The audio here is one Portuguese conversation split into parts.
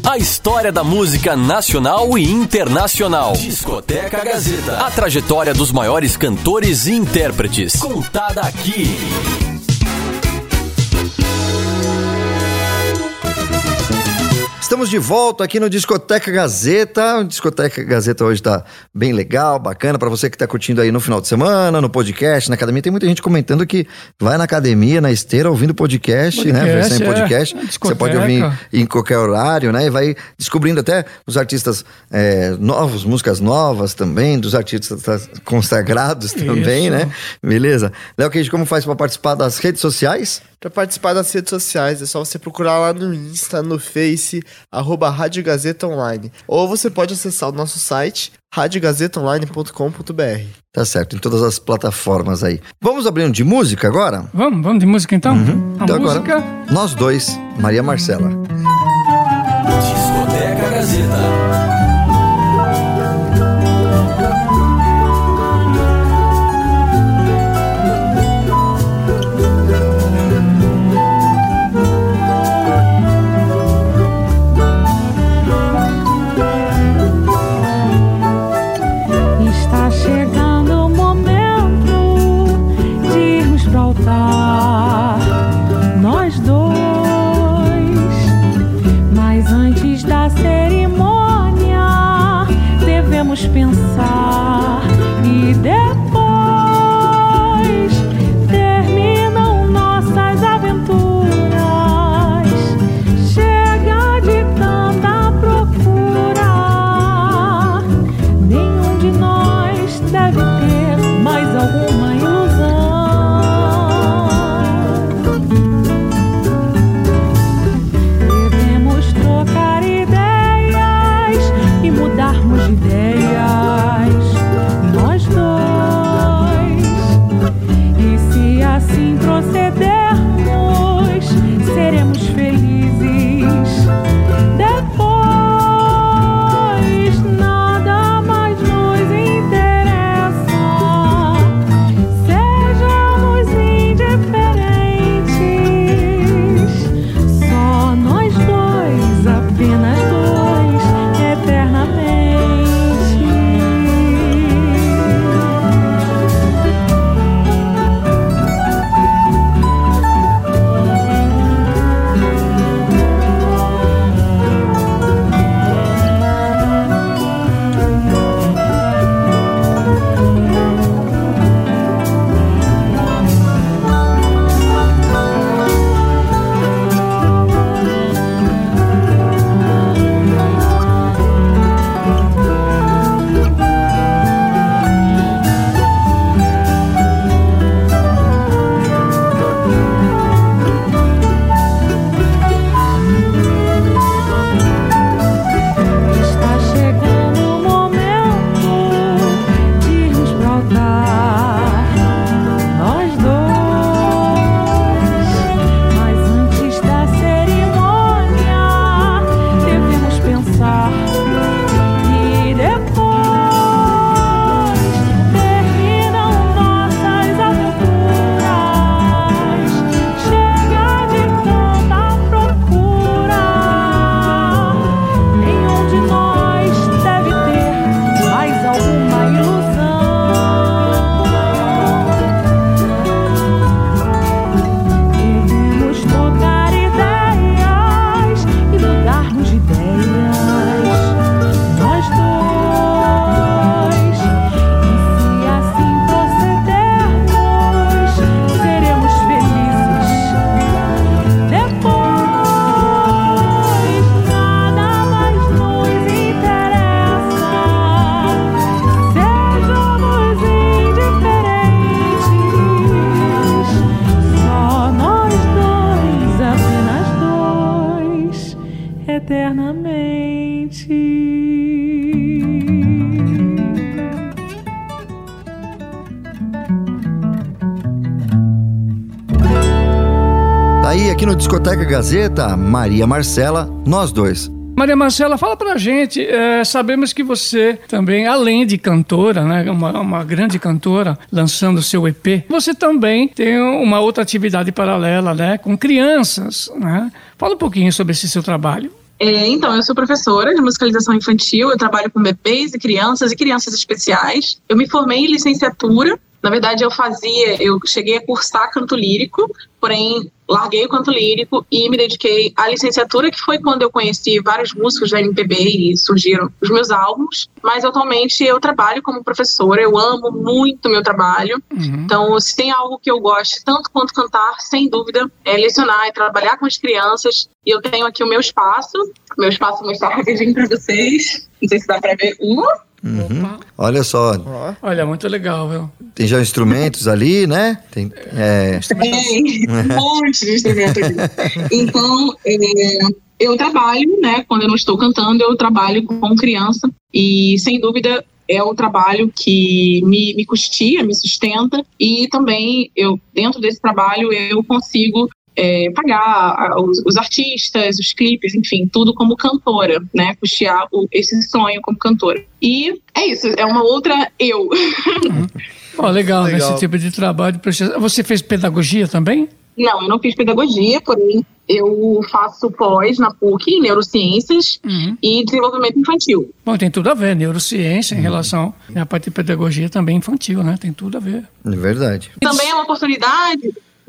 A história da música nacional e internacional. Discoteca Gazeta. A trajetória dos maiores cantores e intérpretes. Contada aqui. Estamos de volta aqui no Discoteca Gazeta. O Discoteca Gazeta hoje tá bem legal, bacana para você que tá curtindo aí no final de semana, no podcast, na academia. Tem muita gente comentando que vai na academia, na esteira, ouvindo podcast, né? Versão em podcast. Você pode ouvir em qualquer horário, né? E vai descobrindo até os artistas novos, músicas novas também, dos artistas consagrados também, né? Beleza? Léo Keiji, como faz para participar das redes sociais? Para participar das redes sociais, é só você procurar lá no Insta, no Face, @Rádio Gazeta Online. Ou você pode acessar o nosso site, radiogazetaonline.com.br. Tá certo, em todas as plataformas aí. Vamos abrir um de música agora? Vamos de música então? Então música... agora, nós dois, Maria Marcela. Discoteca Gazeta. Pensar e depois terminam nossas aventuras. Chega de tanta procura, nenhum de nós deve ter mais alguma ilusão. Devemos trocar ideias e mudarmos de ideia. Assim procedermos, seremos felizes. Depois nada mais nos interessa. Sejamos indiferentes. Só nós dois, apenas dois, eternamente. Aí, aqui no Discoteca Gazeta, Maria Marcela, nós dois. Maria Marcela, fala pra gente, sabemos que você também, além de cantora, né, uma grande cantora, lançando seu EP, você também tem uma outra atividade paralela, né, com crianças, né? Fala um pouquinho sobre esse seu trabalho. Então, eu sou professora de musicalização infantil, eu trabalho com bebês e crianças especiais. Eu me formei em licenciatura. Na verdade, eu cheguei a cursar canto lírico, porém larguei o canto lírico e me dediquei à licenciatura, que foi quando eu conheci vários músicos da MPB e surgiram os meus álbuns. Mas atualmente eu trabalho como professora, eu amo muito o meu trabalho. Então, se tem algo que eu gosto tanto quanto cantar, sem dúvida, é lecionar e trabalhar com as crianças. E eu tenho aqui o meu espaço vou mostrar rapidinho para vocês. Não sei se dá para ver. Olha só. Olha, muito legal, viu? Tem já instrumentos ali, né? Tem um monte de instrumento aqui. Então, eu trabalho, né? Quando eu não estou cantando, eu trabalho com criança. E, sem dúvida, é o trabalho que me custeia, me sustenta. E também, dentro desse trabalho, eu consigo pagar os artistas, os clipes, enfim, tudo como cantora, né? Custear esse sonho como cantora. E é isso, é uma outra eu. Legal, esse tipo de trabalho. Você fez pedagogia também? Não, eu não fiz pedagogia, porém eu faço pós na PUC, neurociências e desenvolvimento infantil. Bom, tem tudo a ver, neurociência em relação à parte de pedagogia também infantil, né? Tem tudo a ver. É verdade. Também é uma oportunidade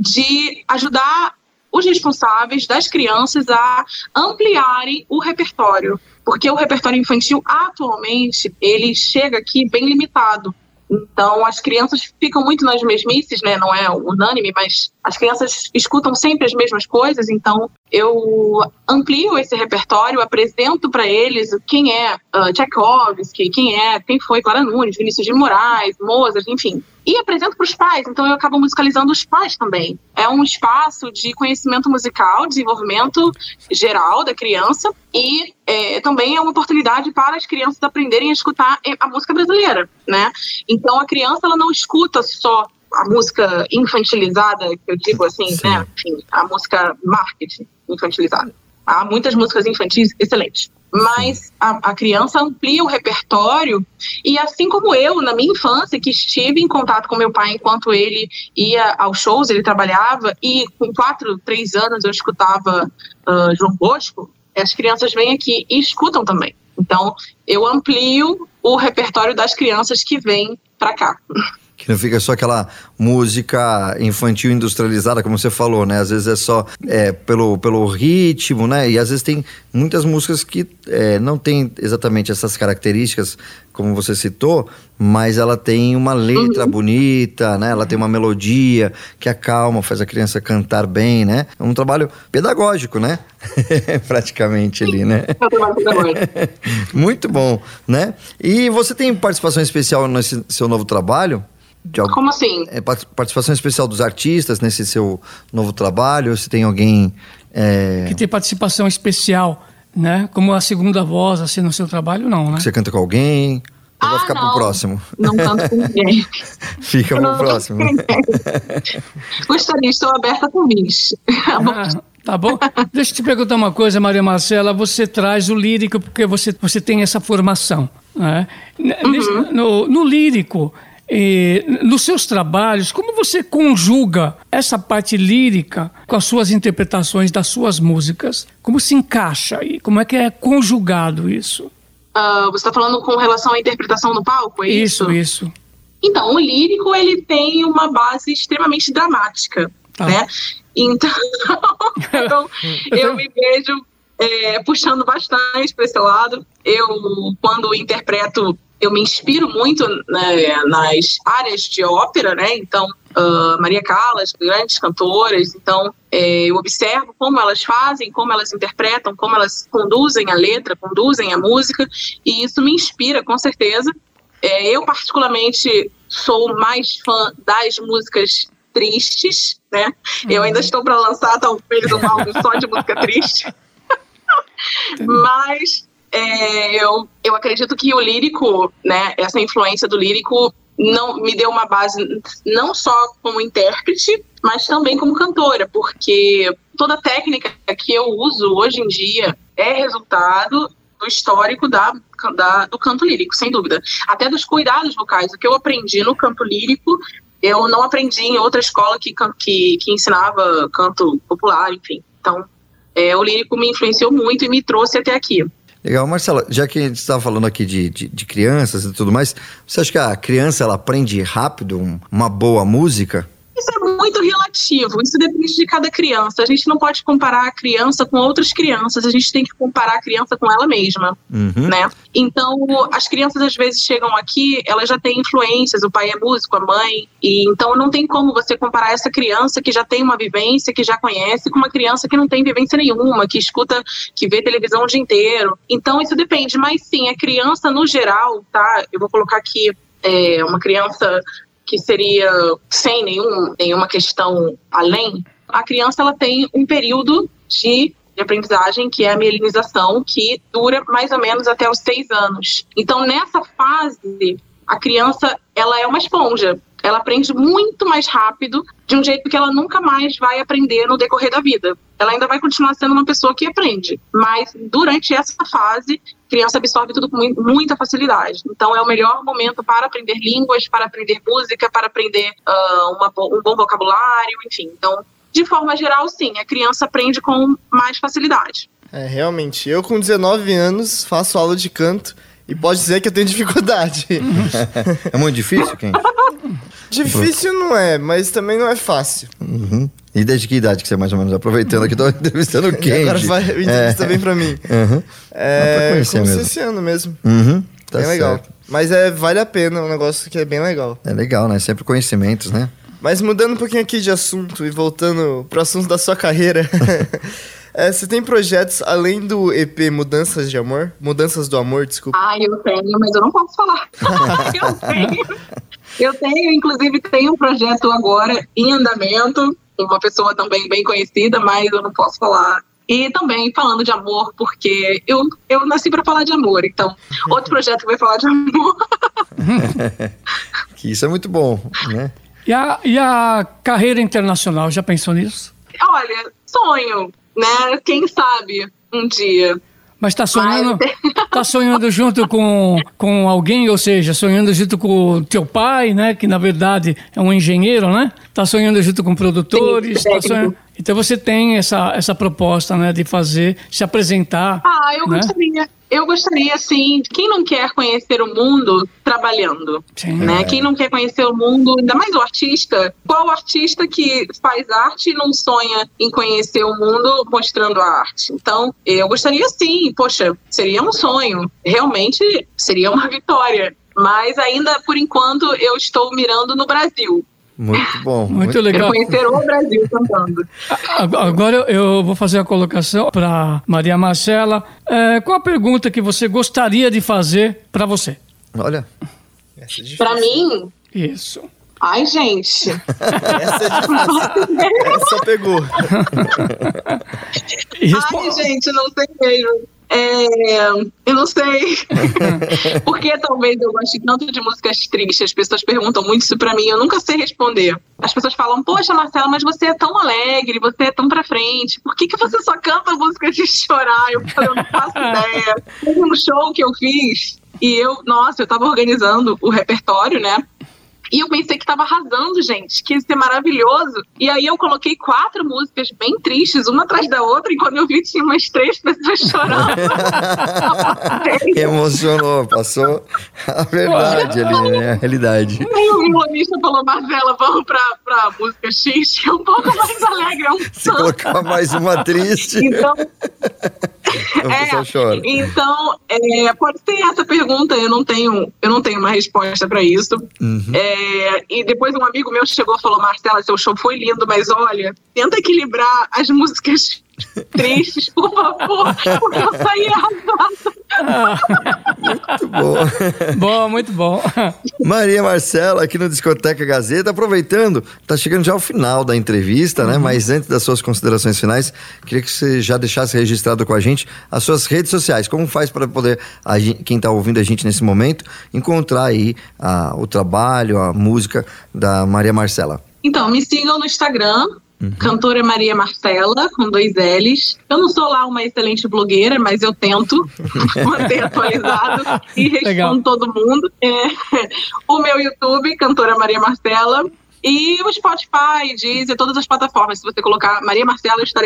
de ajudar os responsáveis das crianças a ampliarem o repertório, porque o repertório infantil atualmente ele chega aqui bem limitado. Então as crianças ficam muito nas mesmices, né? Não é unânime, mas as crianças escutam sempre as mesmas coisas. Então eu amplio esse repertório, apresento para eles quem é Tchaikovsky, quem foi Clara Nunes, Vinícius de Moraes, Mozart, enfim. E apresento para os pais, então eu acabo musicalizando os pais também. É um espaço de conhecimento musical, desenvolvimento geral da criança e também é uma oportunidade para as crianças aprenderem a escutar a música brasileira, né? Então a criança ela não escuta só a música infantilizada, que eu digo assim, né? Enfim, a música marketing infantilizada. Há muitas músicas infantis excelentes. Mas a criança amplia o repertório e assim como eu, na minha infância, que estive em contato com meu pai enquanto ele ia aos shows, ele trabalhava e com 4, 3 anos eu escutava João Bosco, as crianças vêm aqui e escutam também. Então, eu amplio o repertório das crianças que vêm para cá. Que não fica só aquela música infantil industrializada, como você falou, né? Às vezes é só pelo ritmo, né? E às vezes tem muitas músicas que não tem exatamente essas características, como você citou, mas ela tem uma letra bonita, né? Ela tem uma melodia que acalma, faz a criança cantar bem, né? É um trabalho pedagógico, né? Praticamente ali, né? É um trabalho pedagógico. Muito bom, né? E você tem participação especial nesse seu novo trabalho? Como assim? Participação especial dos artistas nesse seu novo trabalho? Se tem alguém... Que tem participação especial, né? Como a segunda voz, assim, no seu trabalho, não, né? Você canta com alguém? Ou vai ficar pro próximo? Não canto com ninguém. Fica pro próximo. Gostaria, estou aberta com convites. Tá bom? Deixa eu te perguntar uma coisa, Maria Marcela. Você traz o lírico porque você tem essa formação, né? No lírico... nos seus trabalhos, como você conjuga essa parte lírica com as suas interpretações das suas músicas? Como se encaixa aí? Como é que é conjugado isso? Você está falando com relação à interpretação no palco, é isso? Isso. Então, o lírico, ele tem uma base extremamente dramática, né? Então, eu me vejo puxando bastante para esse lado. Quando interpreto, eu me inspiro muito, né, nas áreas de ópera, né? Então, Maria Callas, grandes cantoras. Então, eu observo como elas fazem, como elas interpretam, como elas conduzem a letra, conduzem a música, e isso me inspira, com certeza. Eu, particularmente, sou mais fã das músicas tristes, né? Eu ainda estou para lançar, talvez, um álbum só de música triste. Mas... eu acredito que o lírico, né, essa influência do lírico não me deu uma base não só como intérprete, mas também como cantora, porque toda a técnica que eu uso hoje em dia é resultado do histórico do canto lírico, sem dúvida. Até dos cuidados vocais. O que eu aprendi no canto lírico, eu não aprendi em outra escola que ensinava canto popular, enfim. Então, o lírico me influenciou muito e me trouxe até aqui. Legal, Marcela, já que a gente estava falando aqui de crianças e tudo mais, você acha que a criança ela aprende rápido uma boa música? Isso é muito relativo, isso depende de cada criança. A gente não pode comparar a criança com outras crianças, a gente tem que comparar a criança com ela mesma, né? Então, as crianças às vezes chegam aqui, elas já têm influências, o pai é músico, a mãe, e então não tem como você comparar essa criança que já tem uma vivência, que já conhece, com uma criança que não tem vivência nenhuma, que escuta, que vê televisão o dia inteiro. Então, isso depende, mas sim, a criança no geral, tá? Eu vou colocar aqui uma criança que seria sem nenhuma questão além, a criança ela tem um período de aprendizagem, que é a mielinização, que dura mais ou menos até os 6 anos. Então, nessa fase, a criança ela é uma esponja. Ela aprende muito mais rápido, de um jeito que ela nunca mais vai aprender no decorrer da vida. Ela ainda vai continuar sendo uma pessoa que aprende, mas durante essa fase, a criança absorve tudo com muita facilidade. Então é o melhor momento para aprender línguas, para aprender música, para aprender um bom vocabulário, enfim. Então, de forma geral, sim, a criança aprende com mais facilidade. Realmente. Eu com 19 anos faço aula de canto e pode dizer que eu tenho dificuldade. É muito difícil, Ken? Difícil não é, mas também não é fácil. E desde que idade que você mais ou menos, aproveitando aqui, tô entrevistando o Ken? Agora vai entrevista bem pra mim. Comecei esse ano mesmo. Tá bem legal. certo. Mas vale a pena, é um negócio que é bem legal. É legal, né? Sempre conhecimentos, né? Mas mudando um pouquinho aqui de assunto e voltando pro assunto da sua carreira... você tem projetos além do EP Mudanças de Amor? Mudanças do Amor, desculpa. Eu tenho, mas eu não posso falar. Eu tenho, inclusive, tenho um projeto agora em andamento, uma pessoa também bem conhecida, mas eu não posso falar. E também falando de amor, porque eu nasci para falar de amor, então outro projeto que vai falar de amor. Que isso é muito bom, né? E a carreira internacional, já pensou nisso? Olha, sonho, né? Quem sabe um dia. Mas tá sonhando junto com alguém, ou seja, sonhando junto com o teu pai, né? Que na verdade é um engenheiro, né? Tá sonhando junto com produtores. Sim, Então você tem essa proposta, né? De se apresentar. Eu gostaria, sim. Quem não quer conhecer o mundo trabalhando? Sim. Né? Quem não quer conhecer o mundo, ainda mais o artista? Qual artista que faz arte e não sonha em conhecer o mundo mostrando a arte? Então, eu gostaria, sim. Poxa, seria um sonho. Realmente seria uma vitória. Mas ainda, por enquanto, eu estou mirando no Brasil. Muito bom. Muito legal. Quero conhecer o Brasil cantando. Agora eu vou fazer a colocação para Maria Marcela. Qual a pergunta que você gostaria de fazer para você? Olha. Para mim? Isso. Ai, gente. Essa é difícil. Essa pegou. Ai, gente, não sei mesmo. Eu não sei. Porque talvez eu goste tanto de músicas tristes. As pessoas perguntam muito isso pra mim. Eu nunca sei responder. As pessoas falam: poxa, Marcela, mas você é tão alegre, você é tão pra frente. Por que você só canta música de chorar? Eu falei: eu não faço ideia. Teve um show que eu fiz e eu tava organizando o repertório, né? E eu pensei que tava arrasando, gente, que ia ser maravilhoso. E aí eu coloquei 4 músicas bem tristes, uma atrás da outra, e quando eu vi tinha umas 3 pessoas chorando. Emocionou, passou a verdade ali, né? A realidade. Aí o violonista falou: Marcela, vamos pra música X, que é um pouco mais alegre. Se colocar mais uma triste... Então... a pessoa chora. Então, pode ter essa pergunta, eu não tenho uma resposta para isso. E depois um amigo meu chegou e falou: Marcela, seu show foi lindo, mas olha, tenta equilibrar as músicas tristes, por favor, porque eu saí arrasada. Muito bom. Bom, muito bom. Maria Marcela, aqui no Discoteca Gazeta, aproveitando, tá chegando já ao final da entrevista, né? Mas antes das suas considerações finais, queria que você já deixasse registrado com a gente as suas redes sociais. Como faz para poder, quem tá ouvindo a gente nesse momento, encontrar aí o trabalho, a música da Maria Marcela? Então, me sigam no Instagram, Cantora Maria Marcela, com 2 L's. Eu não sou lá uma excelente blogueira, mas eu tento manter atualizado e respondo todo mundo. O meu YouTube, Cantora Maria Marcela. E o Spotify, Deezer, todas as plataformas. Se você colocar Maria Marcela, eu estarei lá.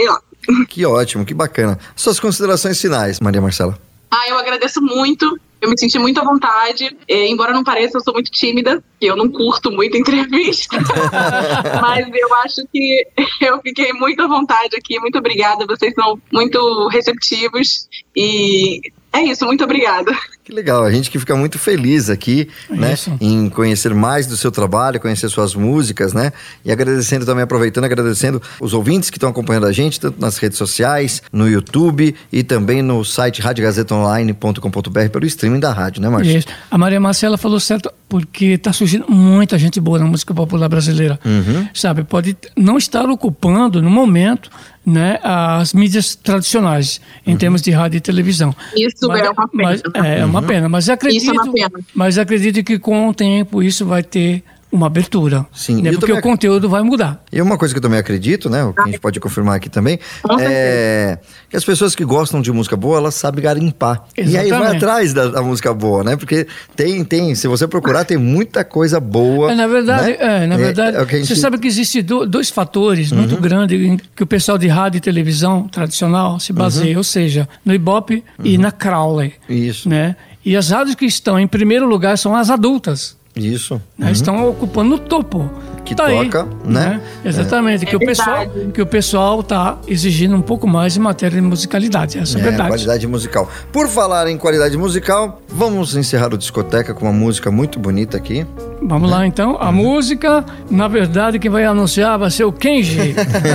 Que ótimo, que bacana. Suas considerações finais, Maria Marcela. Eu agradeço muito. Eu me senti muito à vontade. Embora não pareça, eu sou muito tímida, e eu não curto muito entrevista. Mas eu acho que eu fiquei muito à vontade aqui. Muito obrigada. Vocês são muito receptivos. E é isso, muito obrigada. Que legal, a gente que fica muito feliz aqui, né, em conhecer mais do seu trabalho, conhecer suas músicas, né, e agradecendo também, agradecendo os ouvintes que estão acompanhando a gente, tanto nas redes sociais, no YouTube e também no site radiogazetaonline.com.br pelo streaming da rádio, né, Márcio? Isso. A Maria Marcela falou certo, porque está surgindo muita gente boa na música popular brasileira, sabe, pode não estar ocupando no momento, né, as mídias tradicionais, em termos de rádio e televisão. Isso é uma pena. É uma pena, mas acredito que com o tempo isso vai ter uma abertura. Sim, né? Porque o conteúdo vai mudar. E uma coisa que eu também acredito, né, o que a gente pode confirmar aqui também, é que as pessoas que gostam de música boa, elas sabem garimpar. Exatamente. E aí vai atrás da música boa, né? Porque tem, se você procurar, tem muita coisa boa. Na verdade, você sabe que existem dois fatores muito grandes em que o pessoal de rádio e televisão tradicional se baseia, ou seja, no Ibope e na Crowley. Isso. Né? E as rádios que estão em primeiro lugar são as adultas. Isso. Né? Estão ocupando o topo. Que tá toca, aí, né? Exatamente. Que o pessoal está exigindo um pouco mais em matéria de musicalidade. Essa é a verdade. Qualidade musical. Por falar em qualidade musical, vamos encerrar o Discoteca com uma música muito bonita aqui. Vamos lá, então. A música, na verdade, quem vai anunciar vai ser o Kenji.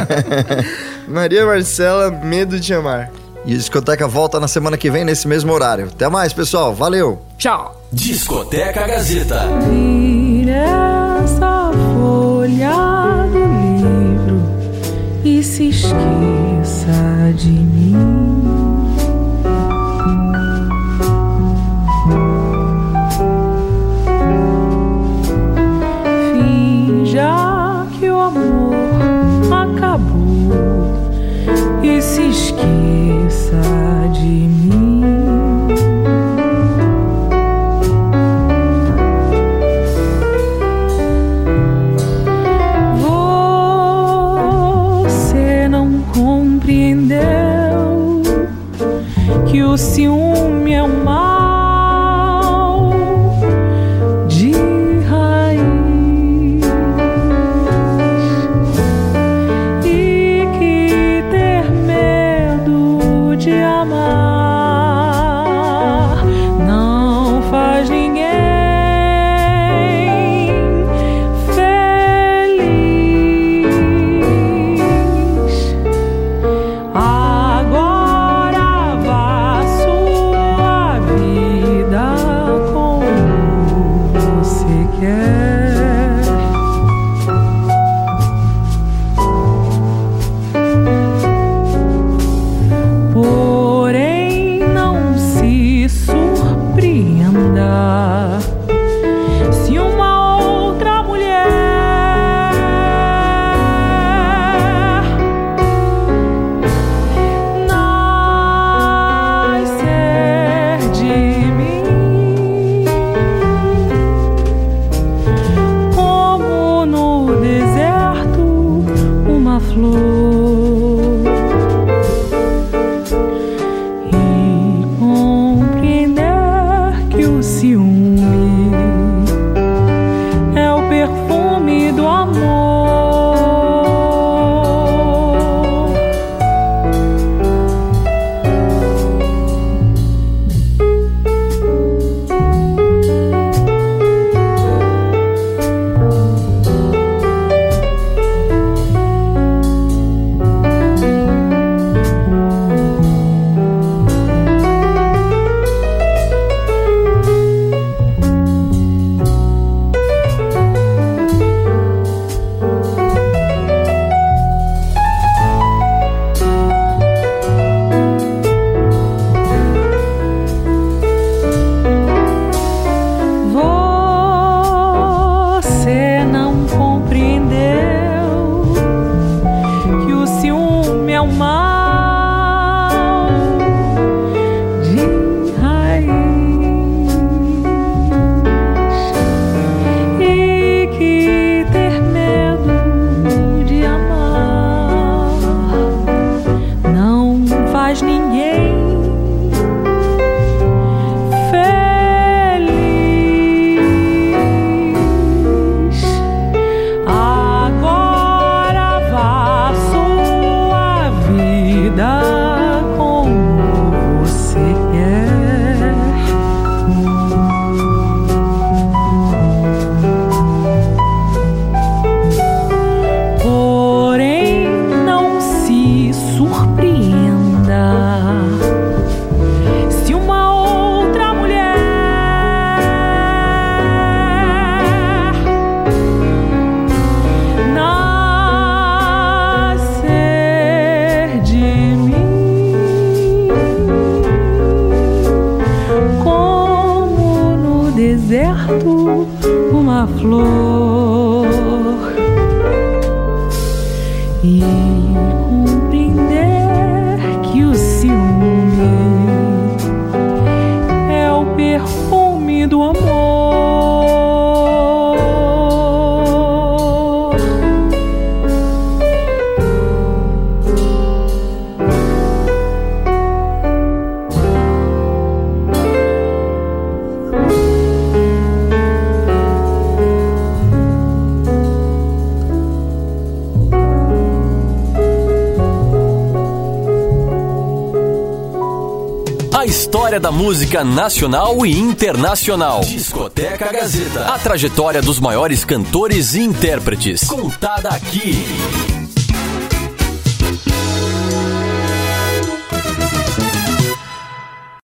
Maria Marcela, Medo de Amar. E a Discoteca volta na semana que vem, nesse mesmo horário. Até mais, pessoal. Valeu. Tchau. Discoteca Gazeta. Vire essa folha do livro e se esqueça de mim. Finja que o amor acabou e se esqueça de mim. Você não compreendeu que o ciúme é um mal de raiz e que ter medo de amar não faz ninguém feliz. Agora vá sua vida. deserto uma flor e compreender que o ciúme é o perfume do amor. A história da música nacional e internacional. Discoteca Gazeta. A trajetória dos maiores cantores e intérpretes. Contada aqui.